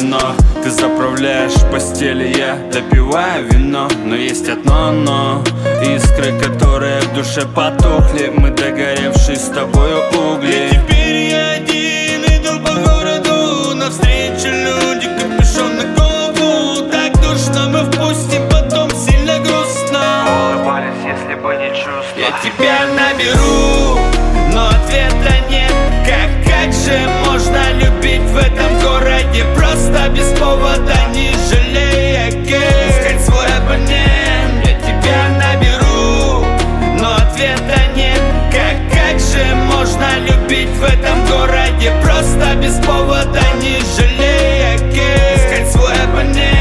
вино. Ты заправляешь постели, я допиваю вино. Но есть одно но: искры, которые в душе потухли, мы догоревшие с тобою угли. И теперь я один иду по городу, навстречу люди, капюшон на голову. Так душно, мы впустим, потом сильно грустно. Улыбались, если бы не чувства. Я тебя наберу, но ответа нет. Как же можно любить в этом городе просто без повода, не жалея искать свой абонент? Я тебя наберу, но ответа нет. Как же можно любить в этом городе просто без повода, не жалея искать свой абонент?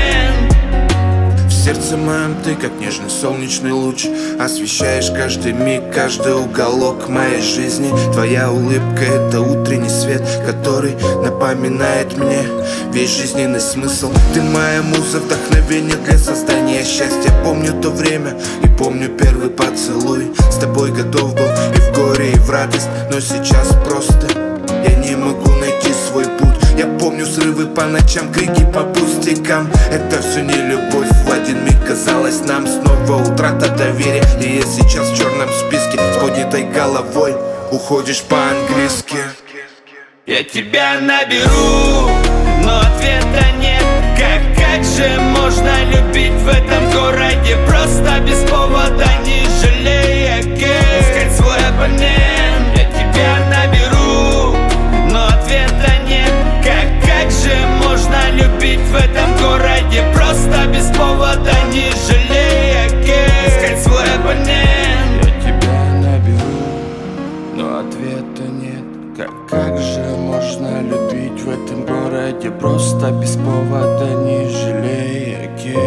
В сердце моем ты, как нежный солнечный луч, освещаешь каждый миг, каждый уголок моей жизни. Твоя улыбка — это утренний свет, который напоминает мне весь жизненный смысл. Ты моя муза, вдохновение для создания счастья. Помню то время и помню первый поцелуй. С тобой готов был и в горе, и в радость, но сейчас просто я не могу найти свой путь. Я помню срывы по ночам, крики по пустякам. Это все не любовь, в один миг казалось нам снова утрата доверия. И я сейчас в черном списке с поднятой головой. Уходишь по-английски. Я тебя наберу, но ответа нет. Как же можно любить в этом городе просто без повода, не жалея искать свой абонент? Я тебя наберу, но ответа нет. Как же можно любить в этом городе просто без повода, не жалея искать свой абонент? Я тебя наберу, но ответа нет. Как же можно любить в этом городе просто без повода, не жалея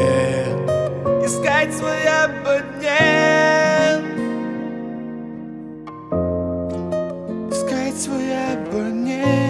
искать свой абонент? Искать свой абонент.